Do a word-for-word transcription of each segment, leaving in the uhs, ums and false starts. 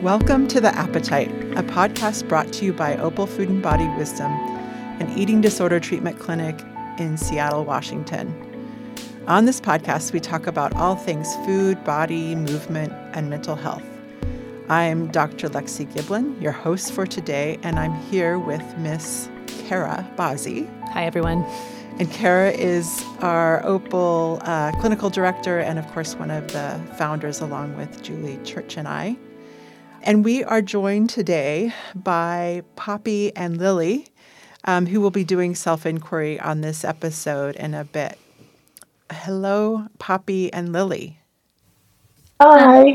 Welcome to The Appetite, a podcast brought to you by Opal Food and Body Wisdom, an eating disorder treatment clinic in Seattle, Washington. On this podcast, we talk about all things food, body, movement, and mental health. I'm Doctor Lexi Giblin, your host for today, and I'm here with Miss Kara Bazzi. Hi, everyone. And Kara is our Opal uh, clinical director and, of course, one of the founders along with Julie Church and I. And we are joined today by Poppy and Lily, um, who will be doing self-inquiry on this episode in a bit. Hello, Poppy and Lily. Hi.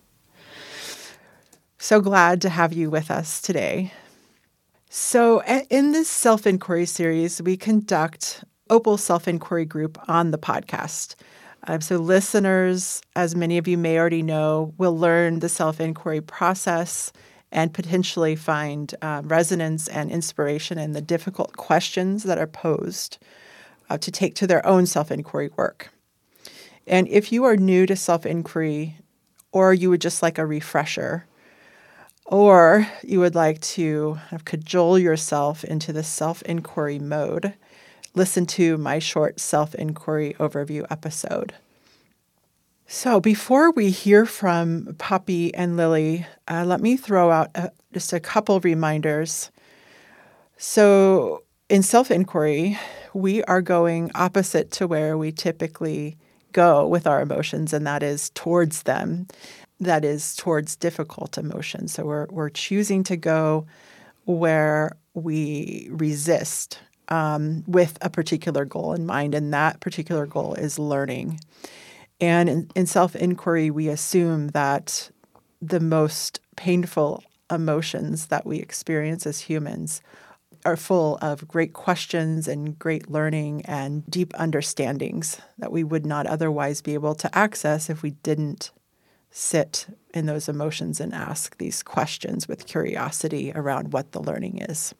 So glad to have you with us today. So in this self-inquiry series, we conduct Opal Self-Inquiry Group on the podcast. Um, so listeners, as many of you may already know, will learn the self-inquiry process and potentially find um, resonance and inspiration in the difficult questions that are posed uh, to take to their own self-inquiry work. And if you are new to self-inquiry, or you would just like a refresher, or you would like to kind of cajole yourself into the self-inquiry mode, listen to my short self-inquiry overview episode. So before we hear from Poppy and Lily, uh, let me throw out a, just a couple reminders. So in self-inquiry, we are going opposite to where we typically go with our emotions, and that is towards them. That is towards difficult emotions. So we're we're choosing to go where we resist um, with a particular goal in mind, and that particular goal is learning. And in, in self-inquiry, we assume that the most painful emotions that we experience as humans are full of great questions and great learning and deep understandings that we would not otherwise be able to access if we didn't sit in those emotions and ask these questions with curiosity around what the learning is.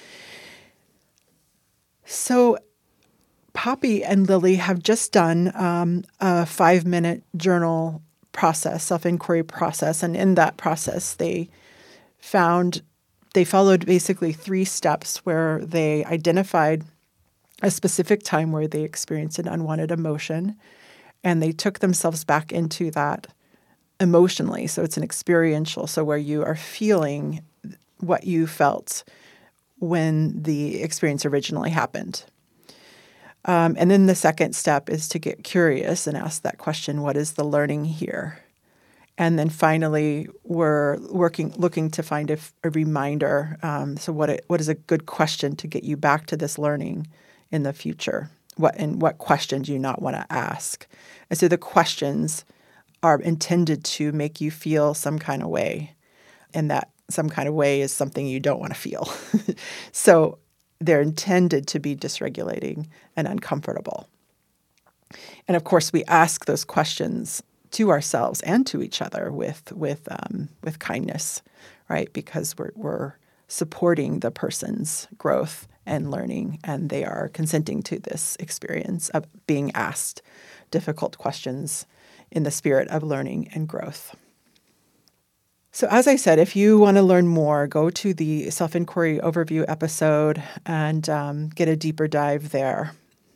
So Poppy and Lily have just done um, a five-minute journal process, self-inquiry process, and in that process, they found they followed basically three steps where they identified a specific time where they experienced an unwanted emotion, and they took themselves back into that emotionally. So it's an experiential, so where you are feeling what you felt when the experience originally happened. Um, and then the second step is to get curious and ask that question, what is the learning here? And then finally, we're working, looking to find a, a reminder. Um, so what it, what is a good question to get you back to this learning in the future? What and what question do you not want to ask? And so the questions are intended to make you feel some kind of way, and that some kind of way is something you don't want to feel. So they're intended to be dysregulating and uncomfortable. And of course, we ask those questions to ourselves and to each other with with um, with kindness, right? Because we're we're supporting the person's growth and learning, and they are consenting to this experience of being asked difficult questions in the spirit of learning and growth. So as I said, if you want to learn more, go to the self-inquiry overview episode and um, get a deeper dive there.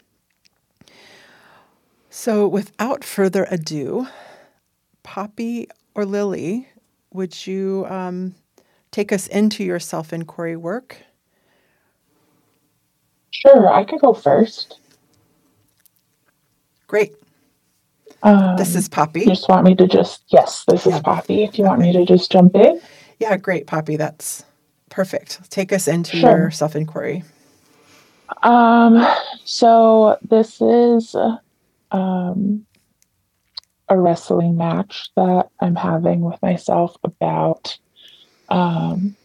So without further ado, Poppy or Lily, would you um, take us into your self-inquiry work? Sure, I could go first. Great. Um, this is Poppy. You just want me to just, yes, this yeah. is Poppy. If you okay. want me to just jump in. Yeah, great, Poppy. That's perfect. Take us into Sure. your self-inquiry. Um, so this is um, a wrestling match that I'm having with myself about um,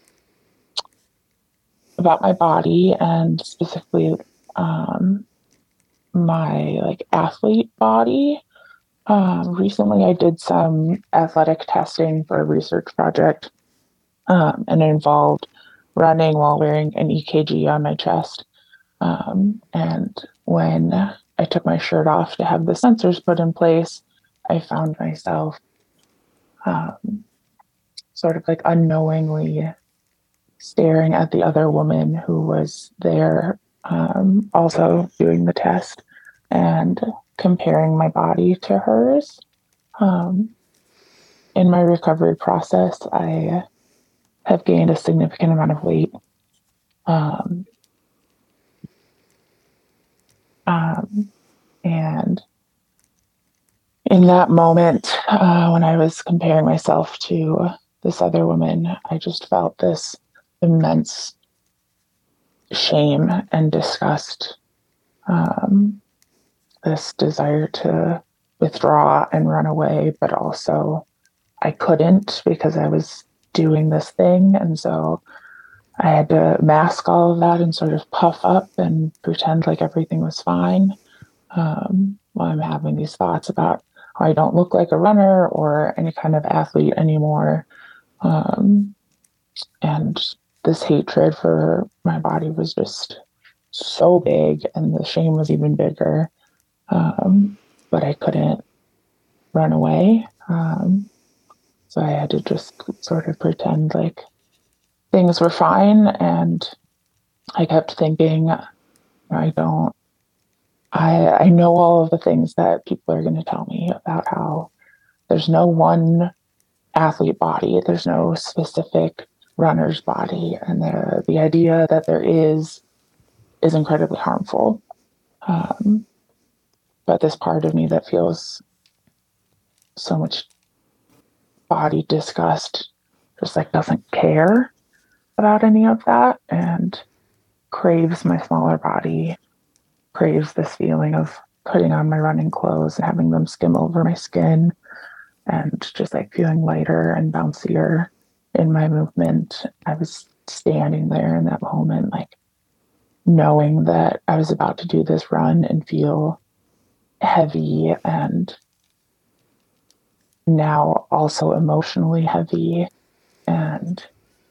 about my body, and specifically um, my like athlete body. Um, recently, I did some athletic testing for a research project, um, and it involved running while wearing an E K G on my chest. Um, and when I took my shirt off to have the sensors put in place, I found myself um, sort of like unknowingly staring at the other woman who was there, um, also doing the test, and comparing my body to hers. Um, in my recovery process, I have gained a significant amount of weight. Um, um, and in that moment, uh, when I was comparing myself to this other woman, I just felt this immense shame and disgust, um, this desire to withdraw and run away, but also I couldn't because I was doing this thing. And so I had to mask all of that and sort of puff up and pretend like everything was fine, um, while I'm having these thoughts about how I don't look like a runner or any kind of athlete anymore. Um, and this hatred for my body was just so big, and the shame was even bigger. Um, but I couldn't run away. Um, so I had to just sort of pretend like things were fine. And I kept thinking, I don't, I, I know all of the things that people are going to tell me about how there's no one athlete body, there's no specific runner's body. And the, the idea that there is, is incredibly harmful. Um, but this part of me that feels so much body disgust just like doesn't care about any of that and craves my smaller body, craves this feeling of putting on my running clothes and having them skim over my skin and just like feeling lighter and bouncier in my movement. I was standing there in that moment, like knowing that I was about to do this run and feel heavy, and now also emotionally heavy, and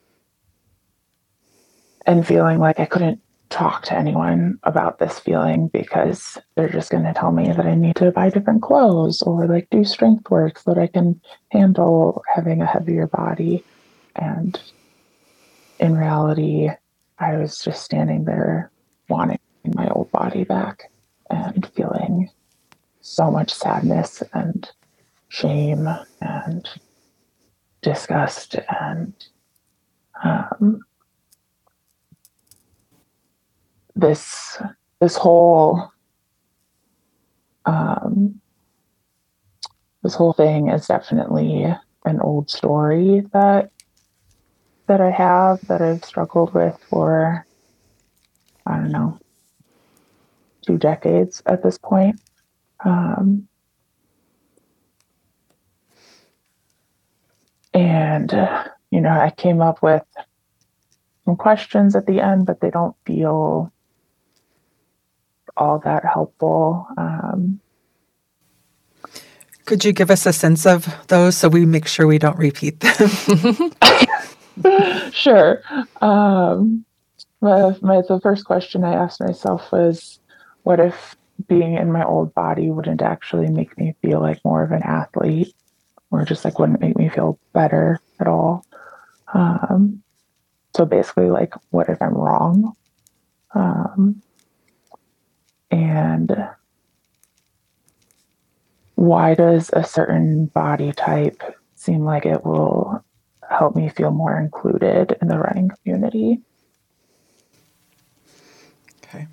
and feeling like I couldn't talk to anyone about this feeling because they're just going to tell me that I need to buy different clothes or like do strength work so that I can handle having a heavier body. And in reality, I was just standing there wanting my old body back and feeling so much sadness and shame and disgust and um, this this whole um, this whole thing is definitely an old story that that I have that I've struggled with for I don't know two decades at this point. Um, and uh, you know, I came up with some questions at the end, but they don't feel all that helpful. Um, Could you give us a sense of those so we make sure we don't repeat them? Sure. Um, my, my, the first question I asked myself was, what if being in my old body wouldn't actually make me feel like more of an athlete, or just like wouldn't make me feel better at all? Um, so basically, like, what if I'm wrong? Um, and why does a certain body type seem like it will help me feel more included in the running community? Okay.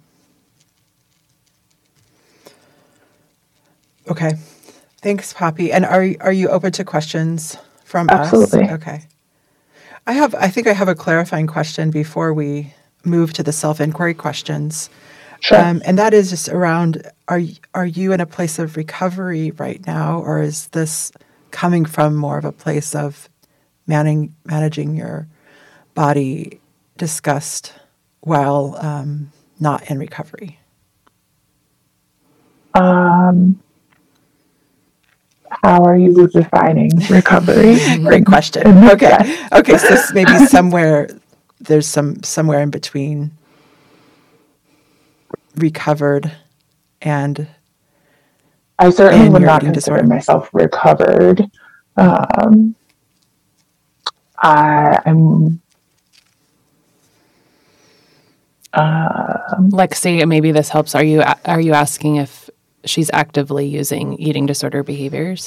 Okay. Thanks, Poppy. And are are you open to questions from Absolutely. us? Okay. I have. I think I have a clarifying question before we move to the self-inquiry questions. Sure. Um, and that is just around, are, are you in a place of recovery right now, or is this coming from more of a place of managing, managing your body disgust while um, not in recovery? Um, how are you defining recovery? Great question. Okay. Okay. So maybe somewhere, there's some, somewhere in between recovered and I certainly and would your not eating consider disorder. myself recovered. Um, I, I'm um, Lexi, maybe this helps. Are you are you asking if she's actively using eating disorder behaviors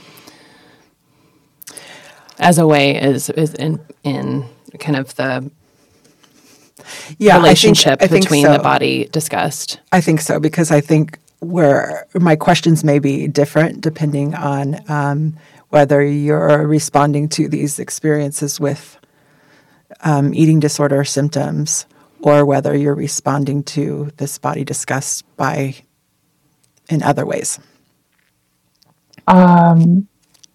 as a way is is in in kind of the yeah, relationship I think, I think between so. the body discussed? I think so, because I think where my questions may be different depending on um, whether you're responding to these experiences with um, eating disorder symptoms or whether you're responding to this body discussed by in other ways. Um,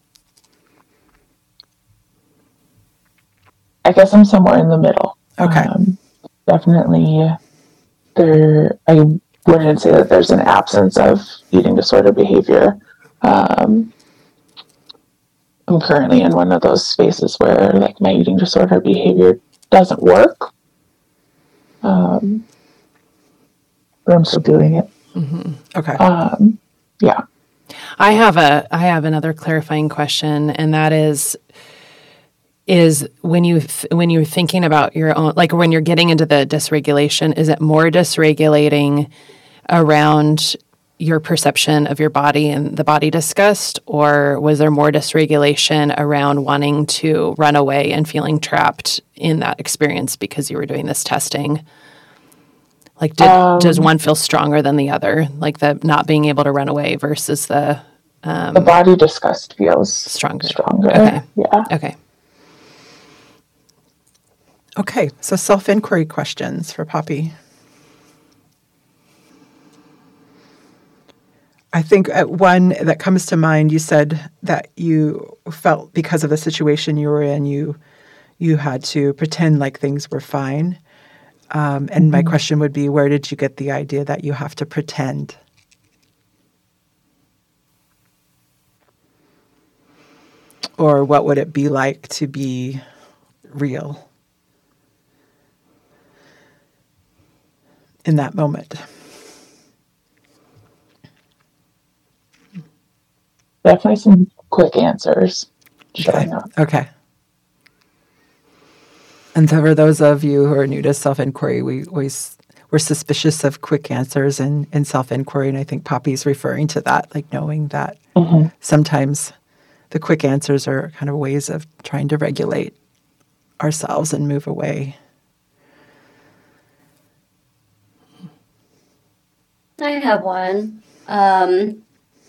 I guess I'm somewhere in the middle. Okay. Um, definitely, there. I wouldn't say that there's an absence of eating disorder behavior. Um, I'm currently in one of those spaces where, like, my eating disorder behavior doesn't work. Um, but I'm still doing it. Mm-hmm. Okay. Um, yeah. I have a I have another clarifying question, and that is is when you th- when you're thinking about your own, like when you're getting into the dysregulation, is it more dysregulating around your perception of your body and the body disgust, or was there more dysregulation around wanting to run away and feeling trapped in that experience because you were doing this testing? Like, did, Um, does one feel stronger than the other? Like the not being able to run away versus the um, the body disgust feels stronger. Stronger. Okay. Yeah. Okay. Okay. So self-inquiry questions for Poppy. I think uh, one that comes to mind, you said that you felt because of the situation you were in, you you had to pretend like things were fine. Um, and mm-hmm. my question would be, where did you get the idea that you have to pretend? Or what would it be like to be real in that moment? Definitely some quick answers showing up. Okay. And so for those of you who are new to self-inquiry, we always, we're suspicious of quick answers in, in self-inquiry. And I think Poppy's referring to that, like knowing that mm-hmm. sometimes the quick answers are kind of ways of trying to regulate ourselves and move away. I have one. Um,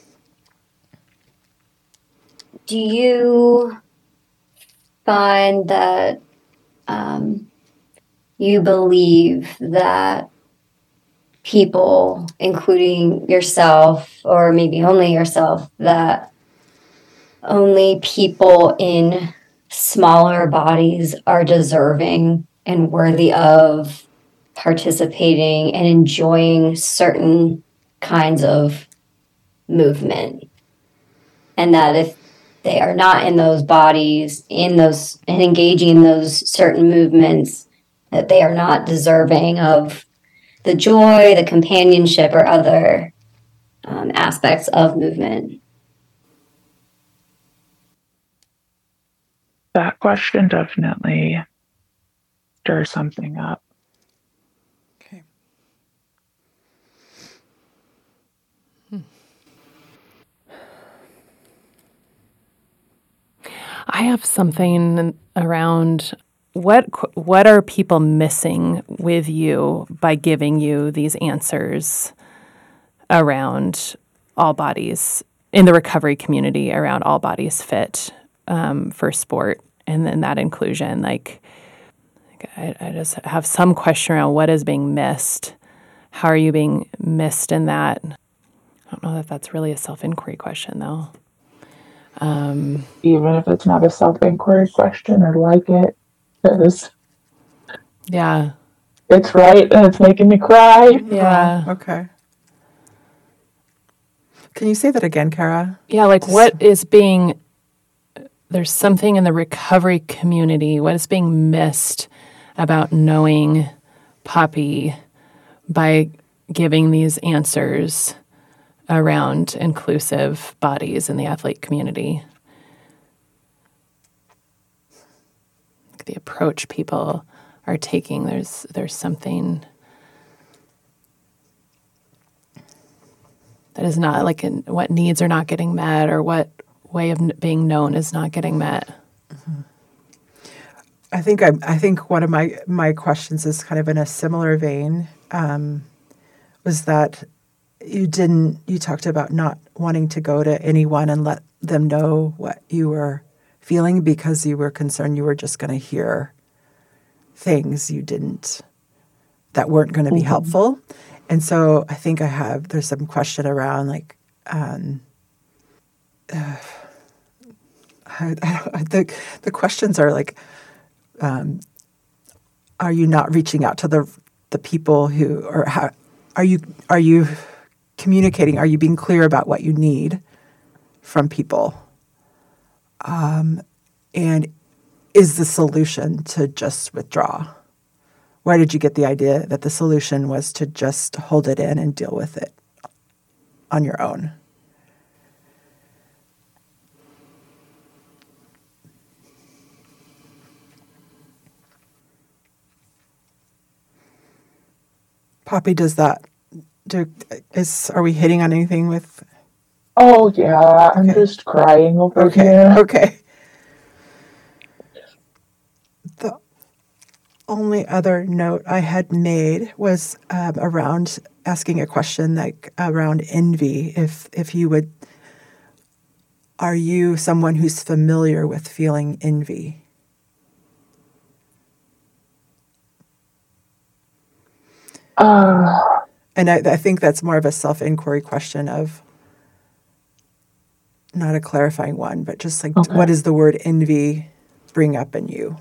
do you find that um, you believe that people, including yourself, or maybe only yourself, that only people in smaller bodies are deserving and worthy of participating and enjoying certain kinds of movement, and that if they are not in those bodies, in those and engaging in those certain movements, that they are not deserving of the joy, the companionship, or other um, aspects of movement? That question definitely stirs something up. Okay. I have something around what what are people missing with you by giving you these answers around all bodies in the recovery community, around all bodies fit um, for sport, and then that inclusion. Like, I, I just have some question around what is being missed. How are you being missed in that? I don't know that that's really a self-inquiry question, though. Um, Even if it's not a self-inquiry question, I like it because yeah, it's right and it's making me cry. Yeah. Oh, okay. Can you say that again, Kara? Yeah, like Just... what is being, there's something in the recovery community, what is being missed about knowing Poppy by giving these answers around inclusive bodies in the athlete community? the approach people are taking. There's there's something that is not like in, what needs are not getting met, or what way of n- being known is not getting met. Mm-hmm. I think I, I think one of my, my questions is kind of in a similar vein. Um, was that you didn't you talked about not wanting to go to anyone and let them know what you were feeling because you were concerned you were just going to hear things you didn't that weren't going to be mm-hmm. helpful. And so I think I have there's some question around like um, uh, I, I, the the questions are like um, are you not reaching out to the the people who or how are you are you communicating? Are you being clear about what you need from people? Um, and is the solution to just withdraw? Where did you get the idea that the solution was to just hold it in and deal with it on your own? Poppy, does that do? Is are we hitting on anything with? Oh yeah, I'm okay. just crying over okay. here. Okay. The only other note I had made was um, around asking a question like around envy. If if you would, are you someone who's familiar with feeling envy? Uh, and I, I think that's more of a self-inquiry question of not a clarifying one, but just like okay. what does the word envy bring up in you?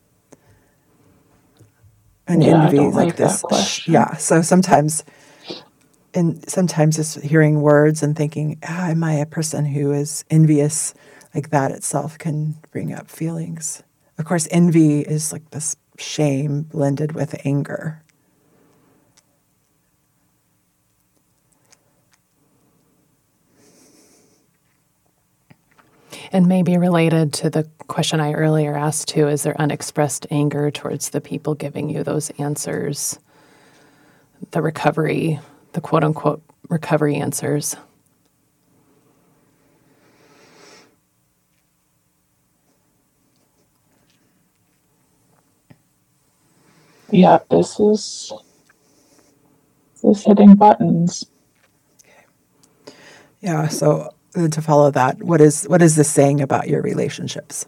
And yeah, envy I don't like, like this. That question. Yeah. So sometimes and sometimes just hearing words and thinking, ah, am I a person who is envious? Like that itself can bring up feelings. Of course, envy is like this shame blended with anger. And maybe related to the question I earlier asked too, is there unexpressed anger towards the people giving you those answers? The recovery, the quote unquote recovery answers. Yeah, this is this is hitting buttons. Yeah, so to follow that, what is what is this saying about your relationships?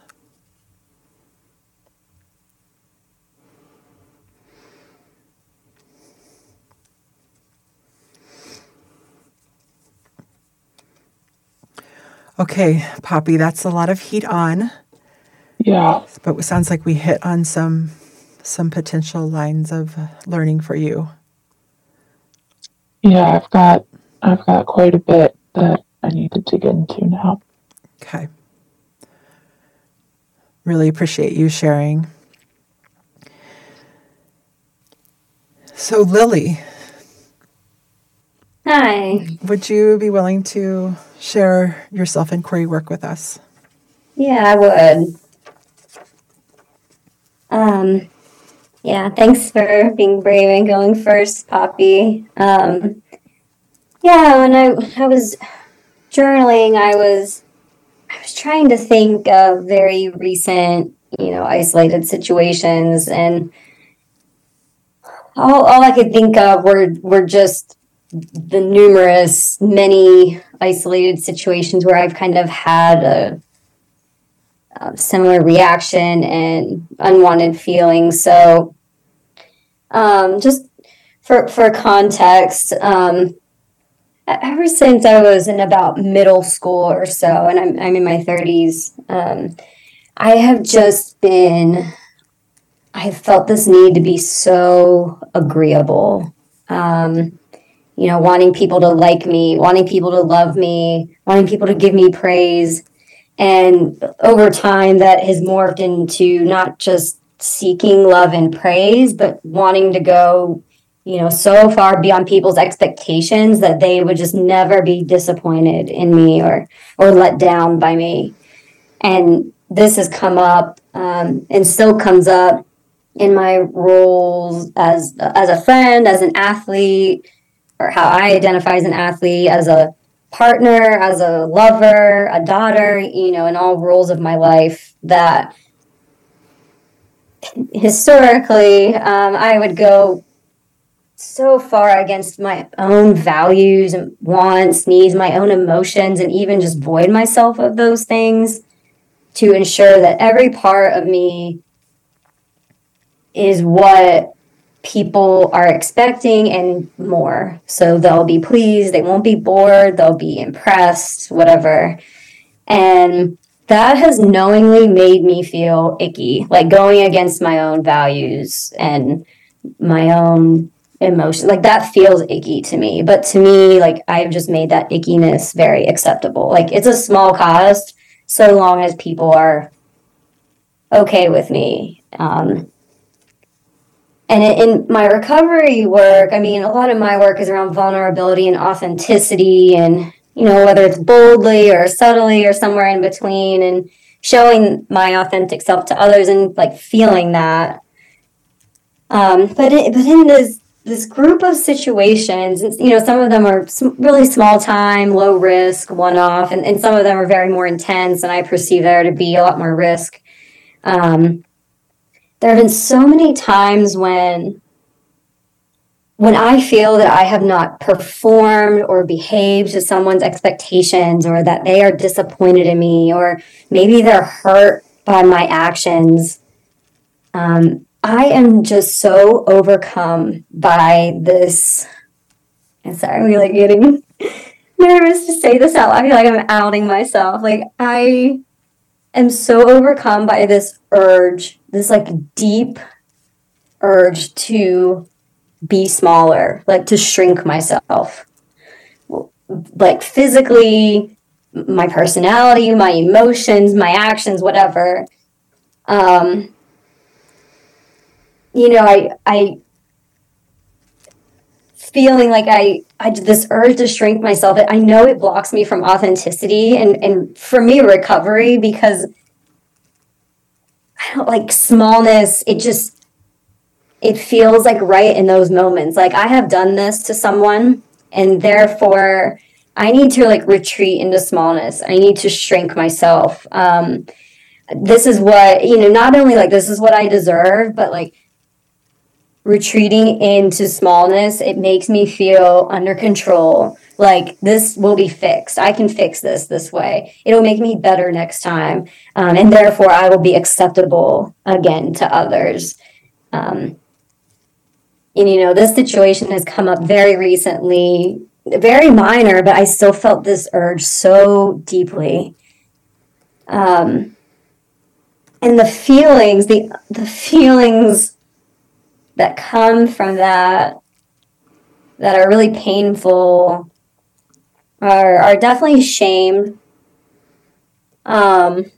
Okay, Poppy, that's a lot of heat on. Yeah. But it sounds like we hit on some some potential lines of learning for you. Yeah, I've got I've got quite a bit that I need to dig into now. Okay. Really appreciate you sharing. So, Lily. Hi. Would you be willing to share your self-inquiry work with us? Yeah, I would. Um, yeah, thanks for being brave and going first, Poppy. Um, yeah, when I I was journaling, I was I was trying to think of very recent, you know, isolated situations, and all all I could think of were were just the numerous, many isolated situations where I've kind of had a, a similar reaction and unwanted feelings. So, um, just for for context, um, ever since I was in about middle school or so, and I'm I'm in my thirties, um, I have just been. I have felt this need to be so agreeable. Um, you know, wanting people to like me, wanting people to love me, wanting people to give me praise. And over time, that has morphed into not just seeking love and praise, but wanting to go, you know, so far beyond people's expectations that they would just never be disappointed in me or or let down by me. And this has come up um, and still comes up in my roles as as a friend, as an athlete, or how I identify as an athlete, as a partner, as a lover, a daughter, you know, in all roles of my life, that historically um, I would go so far against my own values and wants, needs, my own emotions, and even just void myself of those things to ensure that every part of me is what people are expecting and more. So they'll be pleased, they won't be bored, they'll be impressed, whatever. And that has knowingly made me feel icky, like going against my own values and my own emotions. Like that feels icky to me. But to me, like I've just made that ickiness very acceptable. Like it's a small cost so long as people are okay with me. Um, And in my recovery work, I mean, a lot of my work is around vulnerability and authenticity and, you know, whether it's boldly or subtly or somewhere in between, and showing my authentic self to others and like feeling that. Um, but, it, but in this, this group of situations, you know, some of them are really small time, low risk, one off, and, and some of them are very more intense, and I perceive there to be a lot more risk. Um, There have been so many times when when I feel that I have not performed or behaved to someone's expectations, or that they are disappointed in me, or maybe they're hurt by my actions. Um, I am just so overcome by this. I'm sorry, I'm like getting nervous to say this out loud. I feel like I'm outing myself. Like I am so overcome by this urge, this like deep urge to be smaller, like to shrink myself, like physically, my personality, my emotions, my actions, whatever. Um, you know, I, I feeling like I, I, this urge to shrink myself, I know it blocks me from authenticity and, and for me, recovery, because I don't like smallness. It just, it feels like right in those moments. Like I have done this to someone and therefore I need to like retreat into smallness. I need to shrink myself. Um, this is what, you know, not only like this is what I deserve, but like retreating into smallness, it makes me feel under control. Like this will be fixed. I can fix this this way. It'll make me better next time. Um, and therefore I will be acceptable again to others. Um, and, you know, this situation has come up very recently, very minor, but I still felt this urge so deeply. Um, and the feelings, the the feelings that come from that, that are really painful, are are definitely shame. Um,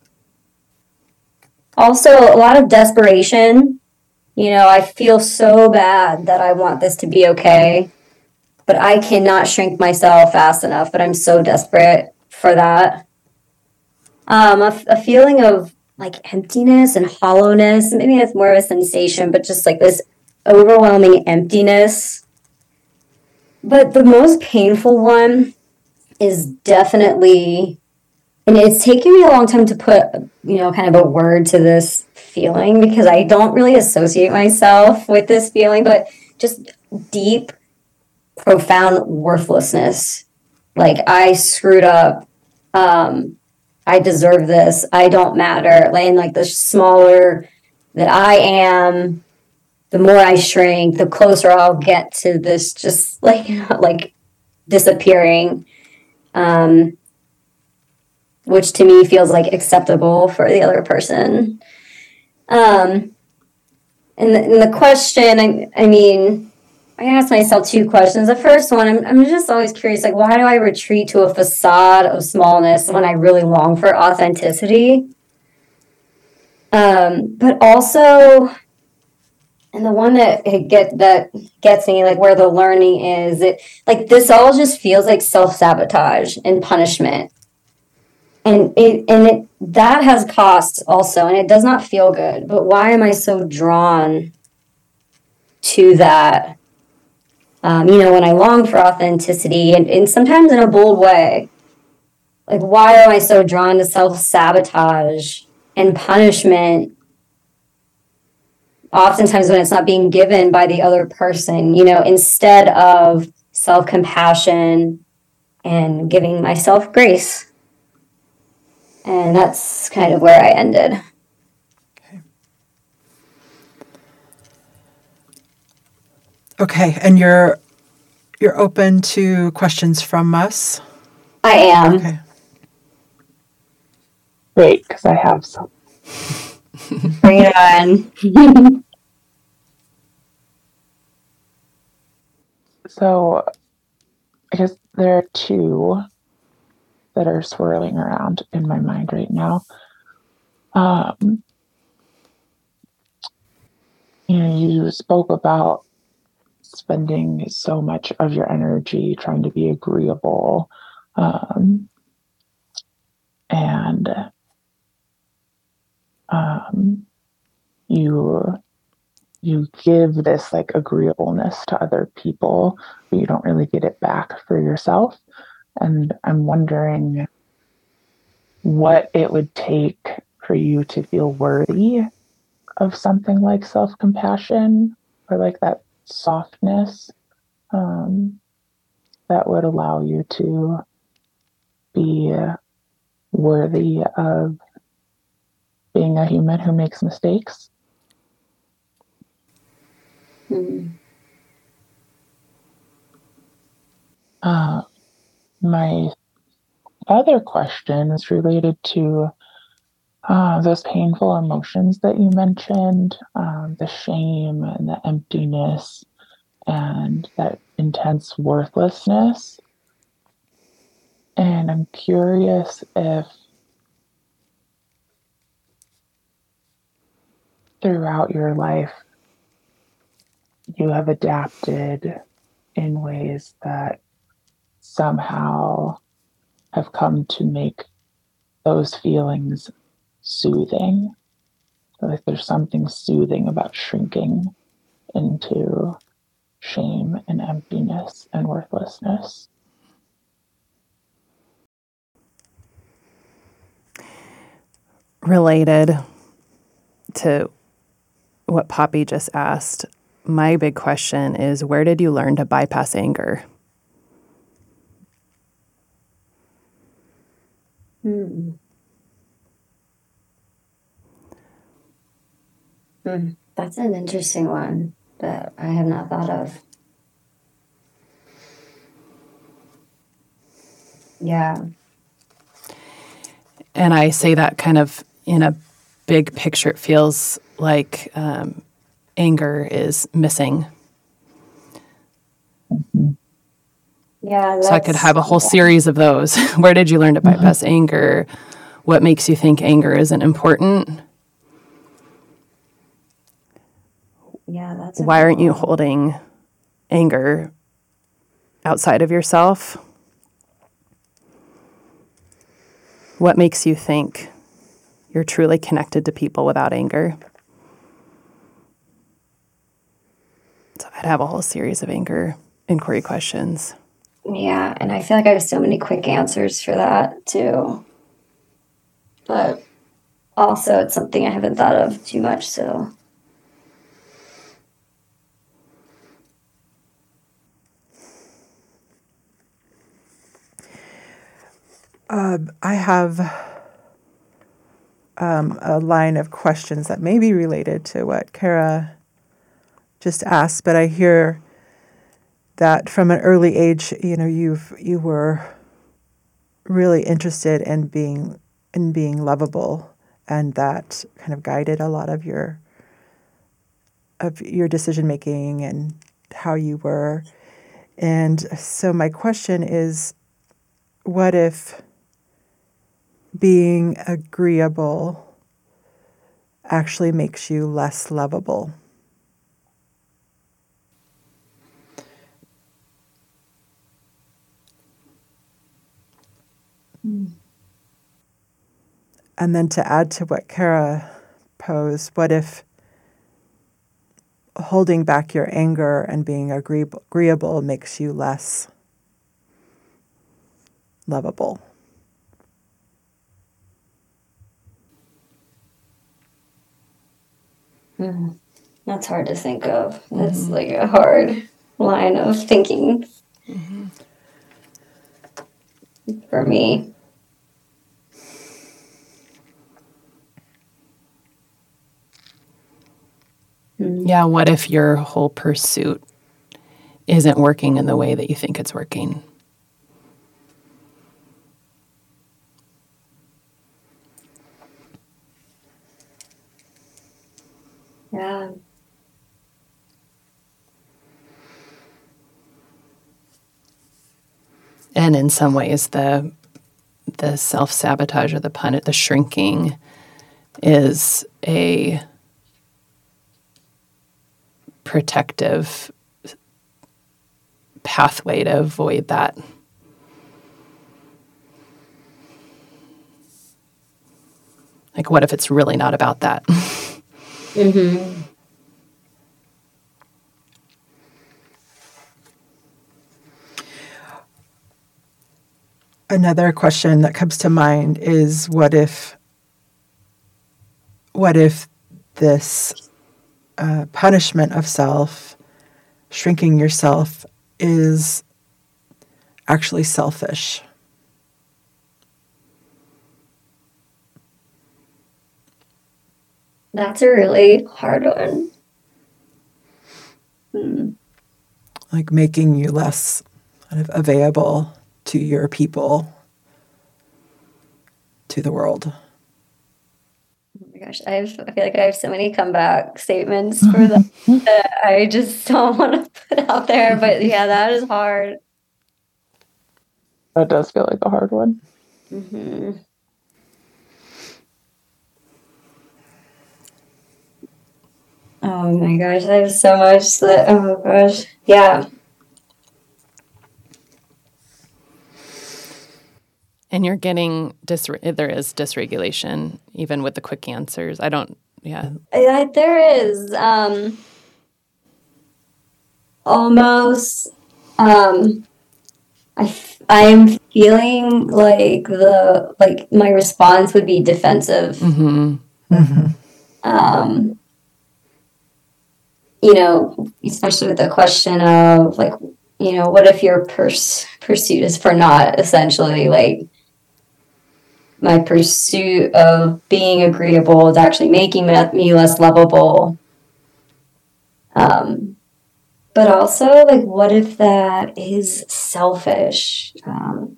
also, a lot of desperation. You know, I feel so bad that I want this to be okay, but I cannot shrink myself fast enough, but I'm so desperate for that. Um, a, a feeling of like emptiness and hollowness. Maybe it's more of a sensation, but just like this overwhelming emptiness. But the most painful one is definitely, and it's taken me a long time to put, you know, kind of a word to this feeling, because I don't really associate myself with this feeling, but just deep, profound worthlessness. Like I screwed up. Um, I deserve this. I don't matter. And like the smaller that I am, the more I shrink, the closer I'll get to this just like, like disappearing, um, which to me feels like acceptable for the other person. Um, and, the, and the question, I, I mean, I asked myself two questions. The first one, I'm, I'm just always curious, like, why do I retreat to a facade of smallness when I really long for authenticity? Um, but also, and the one that it get that gets me, like where the learning is, it like this all just feels like self-sabotage and punishment. and it and it that has costs also, and it does not feel good. But why am I so drawn to that? Um, you know, when I long for authenticity, and, and sometimes in a bold way, like why am I so drawn to self-sabotage and punishment? Oftentimes when it's not being given by the other person, you know, instead of self-compassion and giving myself grace. And that's kind of where I ended. Okay. Okay, and you're you're open to questions from us? I am. Okay. Great, because I have some. Bring it on. So I guess there are two that are swirling around in my mind right now. Um, you know, you spoke about spending so much of your energy trying to be agreeable, um, and um, you you give this like agreeableness to other people, but you don't really get it back for yourself. And I'm wondering what it would take for you to feel worthy of something like self-compassion or like that softness, um, that would allow you to be worthy of being a human who makes mistakes. Hmm. Uh, my other question is related to uh, those painful emotions that you mentioned, um, the shame and the emptiness and that intense worthlessness. And I'm curious if throughout your life you have adapted in ways that somehow have come to make those feelings soothing. Like there's something soothing about shrinking into shame and emptiness and worthlessness. Related to what Poppy just asked, my big question is, where did you learn to bypass anger? Hmm. Hmm. That's an interesting one that I have not thought of. Yeah. And I say that kind of in a big picture. It feels like um, anger is missing. Yeah. So I could have a whole series of those. Where did you learn to bypass mm-hmm. anger? What makes you think anger isn't important? Yeah, that's why aren't you holding anger outside of yourself? What makes you think you're truly connected to people without anger? So I'd have a whole series of anger inquiry questions. Yeah, and I feel like I have so many quick answers for that too. But also it's something I haven't thought of too much, so. Uh, I have um, a line of questions that may be related to what Kara just asked, but I hear that from an early age, you know, you've you were really interested in being in being lovable, and that kind of guided a lot of your of your decision making and how you were. And so my question is, what if being agreeable actually makes you less lovable? And then to add to what Kara posed, what if holding back your anger and being agreeable, agreeable makes you less lovable? Mm, that's hard to think of. That's mm-hmm. like a hard line of thinking mm-hmm. for me. Yeah, what if your whole pursuit isn't working in the way that you think it's working? Yeah. And in some ways, the the self-sabotage or the pun- the shrinking is a protective pathway to avoid that. Like, what if it's really not about that? Mm-hmm. Another question that comes to mind is what if what if this uh, punishment of self, shrinking yourself, is actually selfish? That's a really hard one. Hmm. Like making you less kind of available to your people, to the world. Oh my gosh, I have, I feel like I have so many comeback statements for that that I just don't want to put out there. But yeah, that is hard. That does feel like a hard one. Mm-hmm. Oh my gosh, I have so much that, oh gosh, yeah. And you're getting, dysre- there is dysregulation, even with the quick answers. I don't, yeah. I, there is um, almost, um, I, I'm feeling like the, like my response would be defensive. Mm-hmm. Mm-hmm. Um, you know, especially with the question of like, you know, what if your pers- pursuit is for naught, essentially, like my pursuit of being agreeable is actually making me less lovable. Um, but also, like, what if that is selfish? Um,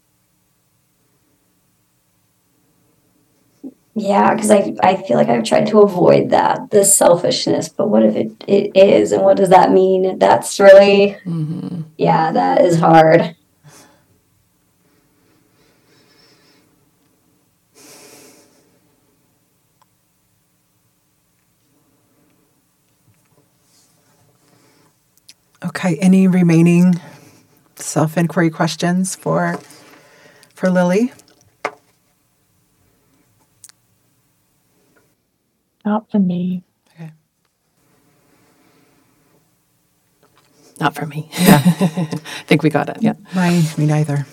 yeah, because I I feel like I've tried to avoid that, the selfishness, but what if it, it is, and what does that mean? That's really, mm-hmm. yeah, that is hard. Okay, any remaining self-inquiry questions for for Lily? Not for me. Okay. Not for me. Yeah. I think we got it, yeah. Mine, me neither.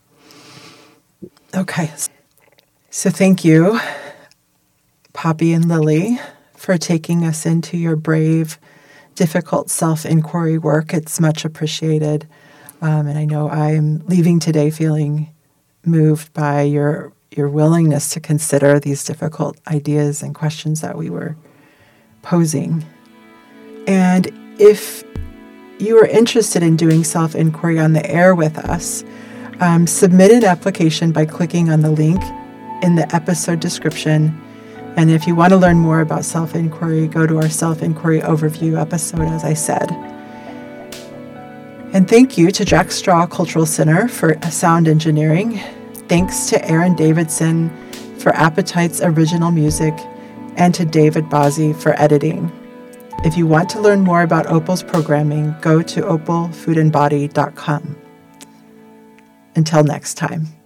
Okay. So thank you, Poppy and Lily, for taking us into your brave, difficult self-inquiry work. It's much appreciated. Um, and I know I'm leaving today feeling moved by your your willingness to consider these difficult ideas and questions that we were posing. And if you are interested in doing self-inquiry on the air with us, um, submit an application by clicking on the link in the episode description. And if you want to learn more about self-inquiry, go to our self-inquiry overview episode, as I said. And thank you to Jack Straw Cultural Center for sound engineering. Thanks to Aaron Davidson for Appetite's original music, and to David Bazzi for editing. If you want to learn more about Opal's programming, go to opal food and body dot com. Until next time.